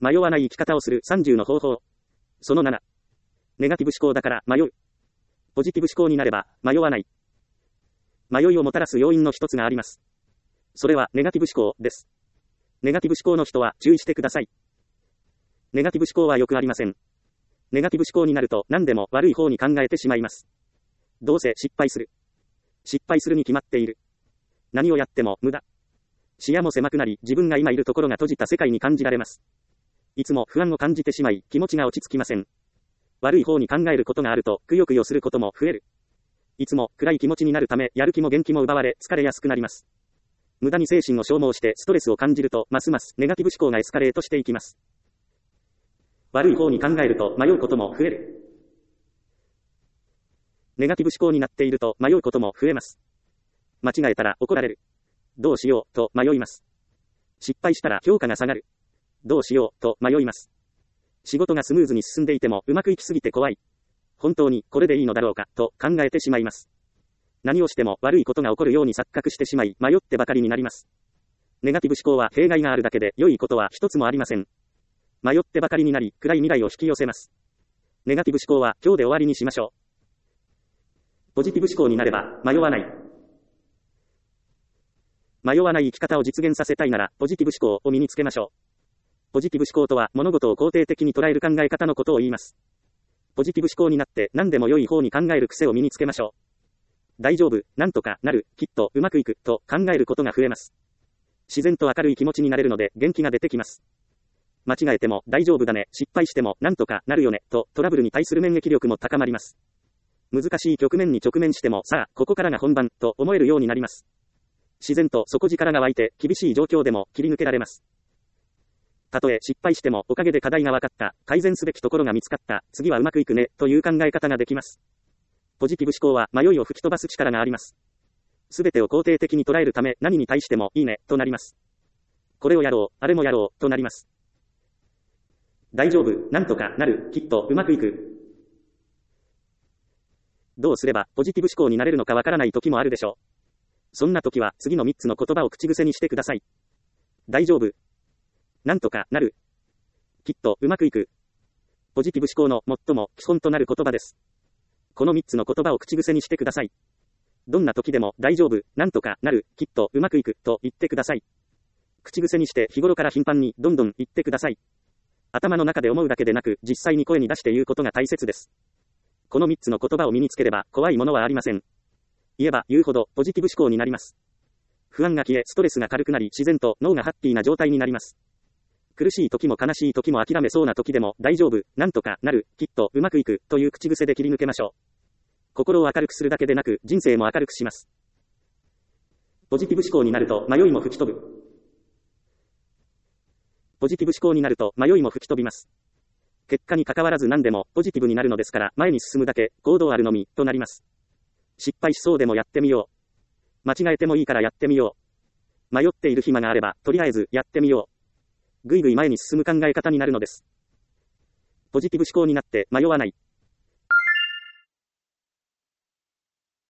迷わない生き方をする30の方法。その7。ネガティブ思考だから迷う。ポジティブ思考になれば迷わない。迷いをもたらす要因の一つがあります。それはネガティブ思考です。ネガティブ思考の人は注意してください。ネガティブ思考は良くありません。ネガティブ思考になると何でも悪い方に考えてしまいます。どうせ失敗する。失敗するに決まっている。何をやっても無駄。視野も狭くなり、自分が今いるところが閉じた世界に感じられます。いつも不安を感じてしまい、気持ちが落ち着きません。悪い方に考えることがあると、くよくよすることも増える。いつも暗い気持ちになるため、やる気も元気も奪われ、疲れやすくなります。無駄に精神を消耗してストレスを感じると、ますますネガティブ思考がエスカレートしていきます。悪い方に考えると迷うことも増える。ネガティブ思考になっていると迷うことも増えます。間違えたら怒られる。どうしようと迷います。失敗したら評価が下がる。どうしようと迷います。仕事がスムーズに進んでいてもうまくいきすぎて怖い。本当にこれでいいのだろうかと考えてしまいます。何をしても悪いことが起こるように錯覚してしまい迷ってばかりになります。ネガティブ思考は弊害があるだけで良いことは一つもありません。迷ってばかりになり暗い未来を引き寄せます。ネガティブ思考は今日で終わりにしましょう。ポジティブ思考になれば迷わない。迷わない生き方を実現させたいならポジティブ思考を身につけましょう。ポジティブ思考とは物事を肯定的に捉える考え方のことを言います。ポジティブ思考になって何でも良い方に考える癖を身につけましょう。大丈夫、なんとかなる、きっとうまくいくと考えることが増えます。自然と明るい気持ちになれるので元気が出てきます。間違えても大丈夫だね、失敗してもなんとかなるよねとトラブルに対する免疫力も高まります。難しい局面に直面してもさあここからが本番と思えるようになります。自然と底力が湧いて厳しい状況でも切り抜けられます。たとえ失敗してもおかげで課題が分かった、改善すべきところが見つかった、次はうまくいくねという考え方ができます。ポジティブ思考は迷いを吹き飛ばす力があります。すべてを肯定的に捉えるため何に対してもいいねとなります。これをやろう、あれもやろうとなります。大丈夫、なんとかなる、きっとうまくいく。どうすればポジティブ思考になれるのかわからない時もあるでしょう。そんな時は次の3つの言葉を口癖にしてください。大丈夫。なんとかなる。きっとうまくいく。ポジティブ思考の最も基本となる言葉です。この3つの言葉を口癖にしてください。どんな時でも大丈夫、なんとかなる、きっとうまくいくと言ってください。口癖にして日頃から頻繁にどんどん言ってください。頭の中で思うだけでなく実際に声に出して言うことが大切です。この3つの言葉を身につければ怖いものはありません。言えば言うほどポジティブ思考になります。不安が消えストレスが軽くなり自然と脳がハッピーな状態になります。苦しい時も悲しい時も諦めそうな時でも大丈夫、なんとかなる、きっとうまくいくという口癖で切り抜けましょう。心を明るくするだけでなく人生も明るくします。ポジティブ思考になると迷いも吹き飛ぶ。ポジティブ思考になると迷いも吹き飛びます。結果に関わらず何でもポジティブになるのですから前に進むだけ、行動あるのみとなります。失敗しそうでもやってみよう。間違えてもいいからやってみよう。迷っている暇があればとりあえずやってみよう。ぐいぐい前に進む考え方になるのです。ポジティブ思考になって迷わない。